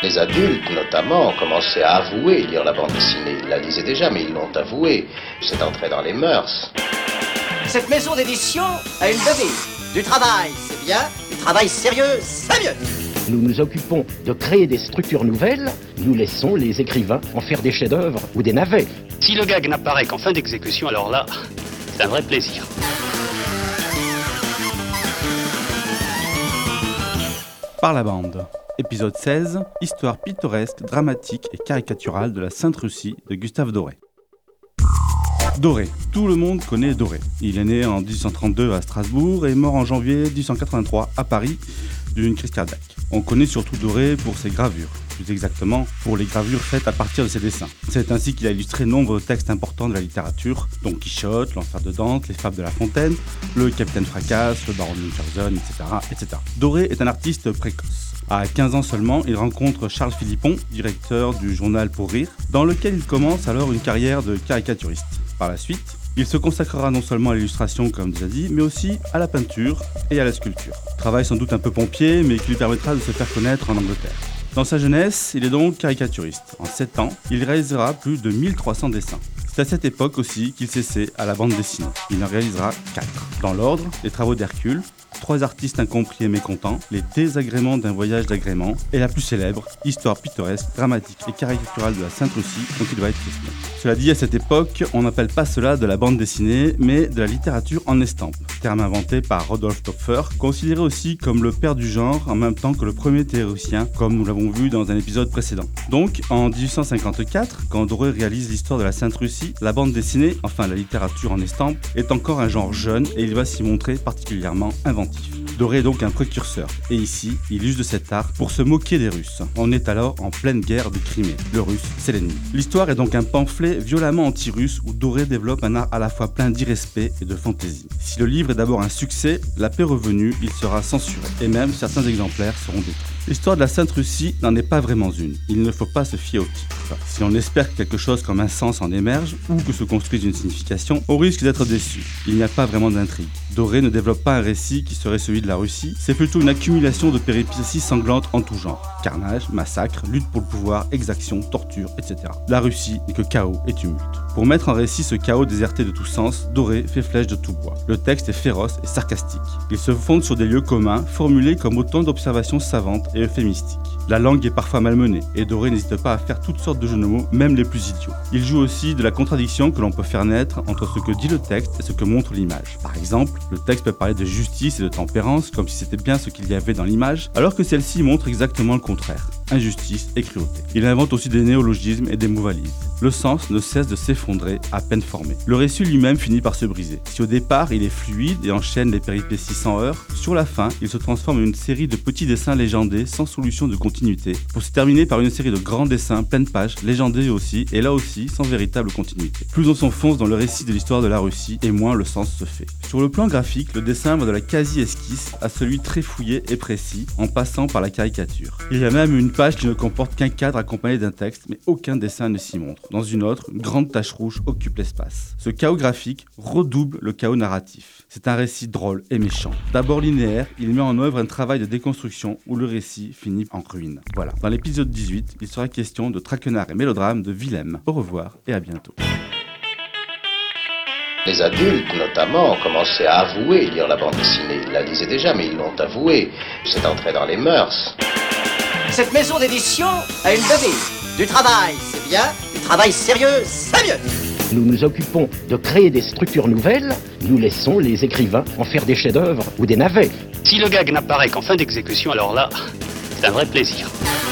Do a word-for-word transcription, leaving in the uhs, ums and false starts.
Les adultes, notamment, ont commencé à avouer lire la bande dessinée. Ils la lisaient déjà, mais ils l'ont avoué. C'est entré dans les mœurs. Cette maison d'édition a une devise. Du travail, c'est bien. Du travail sérieux, c'est mieux. Nous nous occupons de créer des structures nouvelles. Nous laissons les écrivains en faire des chefs-d'œuvre ou des navets. Si le gag n'apparaît qu'en fin d'exécution, alors là, c'est un vrai plaisir. Par la bande. Épisode seize, histoire pittoresque, dramatique et caricaturale de la Sainte Russie de Gustave Doré. Doré. Tout le monde connaît Doré. Il est né en dix-huit cent trente-deux à Strasbourg et est mort en janvier dix-huit cent quatre-vingt-trois à Paris d'une crise cardiaque. On connaît surtout Doré pour ses gravures, plus exactement pour les gravures faites à partir de ses dessins. C'est ainsi qu'il a illustré nombre de textes importants de la littérature, Don Quichotte, L'Enfer de Dante, Les Fables de La Fontaine, Le Capitaine Fracasse, Le Baron de Munchausen, et cetera, et cetera. Doré est un artiste précoce. À quinze ans seulement, il rencontre Charles Philippon, directeur du journal Pour Rire, dans lequel il commence alors une carrière de caricaturiste. Par la suite, il se consacrera non seulement à l'illustration, comme déjà dit, mais aussi à la peinture et à la sculpture. Travail sans doute un peu pompier, mais qui lui permettra de se faire connaître en Angleterre. Dans sa jeunesse, il est donc caricaturiste. En sept ans, il réalisera plus de mille trois cents dessins. C'est à cette époque aussi qu'il s'essaie à la bande dessinée. Il en réalisera quatre. Dans l'ordre, les travaux d'Hercule, Trois artistes incompris et mécontents, Les désagréments d'un voyage d'agrément, et la plus célèbre, Histoire pittoresque, dramatique et caricaturale de la Sainte Russie, dont il va être question. Cela dit, à cette époque, on n'appelle pas cela de la bande dessinée, mais de la littérature en estampes, terme inventé par Rodolphe Töpffer, considéré aussi comme le père du genre en même temps que le premier théoricien, comme nous l'avons vu dans un épisode précédent. Donc, en dix-huit cent cinquante-quatre, quand Doré réalise l'histoire de la Sainte Russie, la bande dessinée, enfin la littérature en estampes, est encore un genre jeune et il va s'y montrer particulièrement inventif. Doré est donc un précurseur, et ici, il use de cet art pour se moquer des Russes. On est alors en pleine guerre de Crimée. Le Russe, c'est l'ennemi. L'histoire est donc un pamphlet violemment anti-russe où Doré développe un art à la fois plein d'irrespect et de fantaisie. Si le livre est d'abord un succès, la paix revenue, il sera censuré, et même certains exemplaires seront détruits. L'histoire de la Sainte Russie n'en est pas vraiment une. Il ne faut pas se fier au titre. Si l'on espère que quelque chose comme un sens en émerge, ou que se construise une signification, on risque d'être déçu. Il n'y a pas vraiment d'intrigue. Doré ne développe pas un récit qui serait celui de la Russie, c'est plutôt une accumulation de péripéties sanglantes en tout genre. Carnage, massacre, lutte pour le pouvoir, exaction, torture, et cetera. La Russie n'est que chaos et tumulte. Pour mettre en récit ce chaos déserté de tout sens, Doré fait flèche de tout bois. Le texte est féroce et sarcastique. Il se fonde sur des lieux communs, formulés comme autant d'observations savantes et euphémistiques. La langue est parfois malmenée, et Doré n'hésite pas à faire toutes sortes de jeux de mots, même les plus idiots. Il joue aussi de la contradiction que l'on peut faire naître entre ce que dit le texte et ce que montre l'image. Par exemple, le texte peut parler de justice et de tempérance, comme si c'était bien ce qu'il y avait dans l'image, alors que celle-ci montre exactement le contraire. Injustice et cruauté. Il invente aussi des néologismes et des mots valises. Le sens ne cesse de s'effondrer à peine formé. Le récit lui-même finit par se briser. Si au départ il est fluide et enchaîne les péripéties sans heurts, sur la fin il se transforme en une série de petits dessins légendés sans solution de continuité, pour se terminer par une série de grands dessins pleine page, légendés aussi, et là aussi sans véritable continuité. Plus on s'enfonce dans le récit de l'histoire de la Russie, et moins le sens se fait. Sur le plan graphique, le dessin va de la quasi-esquisse à celui très fouillé et précis, en passant par la caricature. Il y a même une page qui ne comporte qu'un cadre accompagné d'un texte, mais aucun dessin ne s'y montre. Dans une autre, une grande tache rouge occupe l'espace. Ce chaos graphique redouble le chaos narratif. C'est un récit drôle et méchant. D'abord linéaire, il met en œuvre un travail de déconstruction où le récit finit en ruine. Voilà. Dans l'épisode dix-huit, il sera question de traquenard et mélodrame de Willem. Au revoir et à bientôt. Les adultes, notamment, ont commencé à avouer lire la bande dessinée. Ils la lisaient déjà, mais ils l'ont avoué. C'est entré dans les mœurs. Cette maison d'édition a une devise. Du travail, c'est bien. Du travail sérieux, c'est mieux. Nous nous occupons de créer des structures nouvelles. Nous laissons les écrivains en faire des chefs-d'œuvre ou des navets. Si le gag n'apparaît qu'en fin d'exécution, alors là, c'est un vrai plaisir.